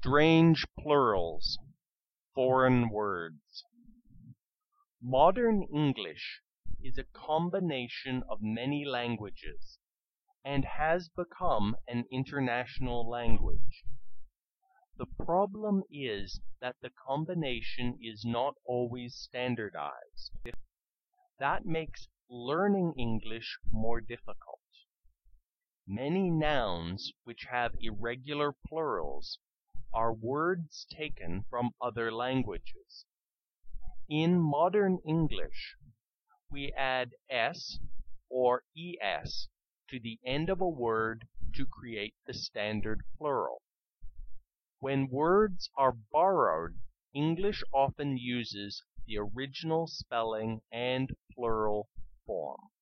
Strange plurals, foreign words. Modern English is a combination of many languages and has become an international language. The problem is that the combination is not always standardized. That makes learning English more difficult. Many nouns which have irregular plurals are words taken from other languages. In modern English, we add s or es to the end of a word to create the standard plural. When words are borrowed, English often uses the original spelling and plural form.